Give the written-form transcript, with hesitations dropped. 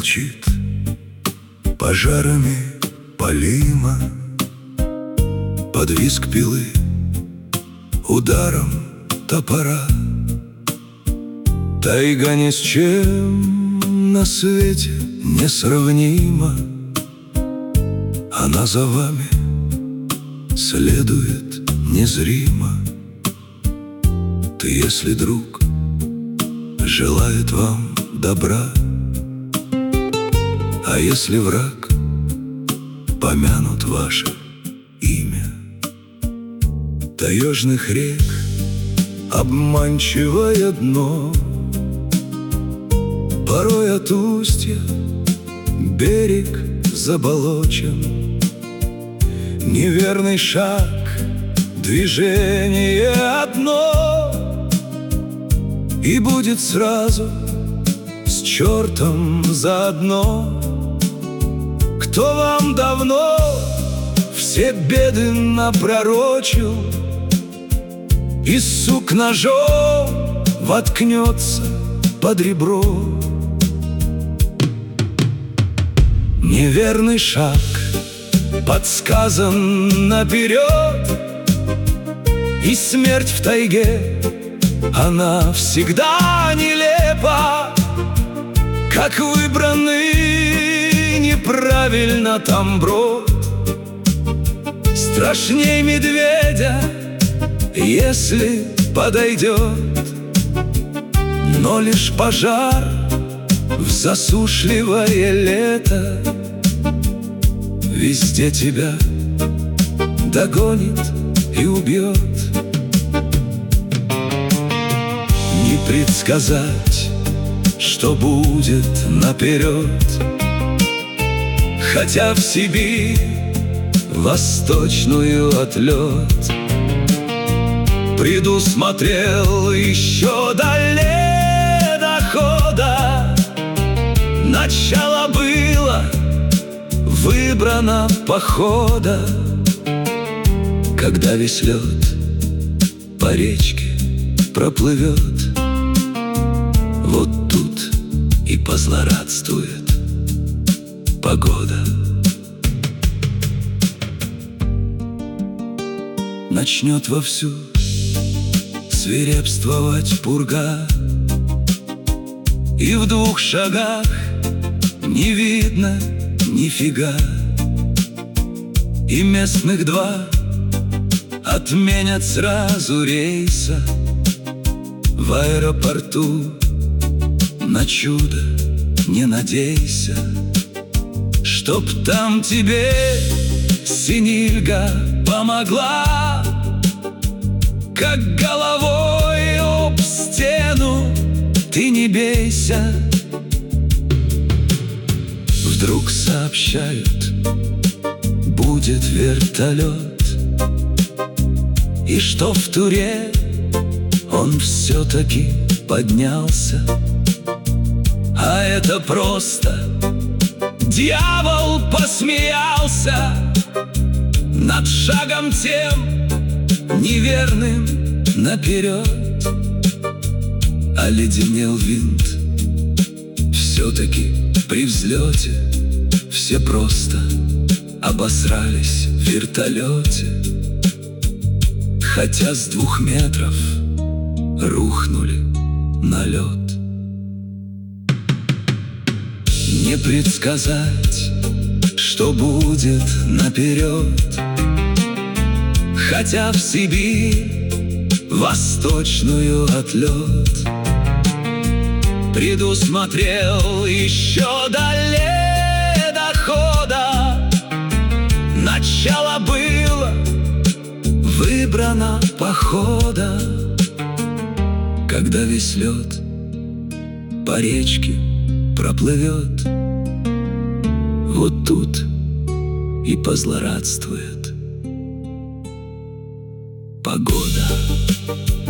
молчит, пожарами полима, под визг пилы, ударом топора. Тайга ни с чем на свете несравнима, она за вами следует незримо. Ты, если друг, желает вам добра, а если враг, помянут ваше имя. Таежных рек обманчивое дно, порой от устья берег заболочен. Неверный шаг, движение одно, и будет сразу с чертом заодно. Кто вам давно все беды напророчил, и сук ножом воткнется под ребро. Неверный шаг подсказан наперед, и смерть в тайге, она всегда нелепа. Как выбранный неправильно там брод, страшней медведя, если подойдет. Но лишь пожар в засушливое лето везде тебя догонит и убьет. Не предсказать, что будет наперед, хотя в Сибирь восточную отлет предусмотрел еще до ледохода. Начало было выбрано похода, когда весь лед по речке проплывет. Вот тут и позлорадствует погода. Начнет вовсю свирепствовать пурга, и в 2 шагах не видно нифига. И местных 2 отменят сразу рейса. В аэропорту на чудо не надейся, чтоб там тебе синильга помогла. Как головой об стену ты не бейся. Вдруг сообщают, будет вертолет, и что в Туре он все-таки поднялся. А это просто дьявол посмеялся над шагом тем неверным наперед. Оледенел винт все-таки при взлете. Все просто обосрались в вертолете, хотя с 2 метров рухнули на лед. Не предсказать, что будет наперед, хотя в Сибирь восточную отлет предусмотрел еще до ледохода. Начало было выбрано похода, когда весь лед по речке проплывет. Вот тут и позлорадствует погода.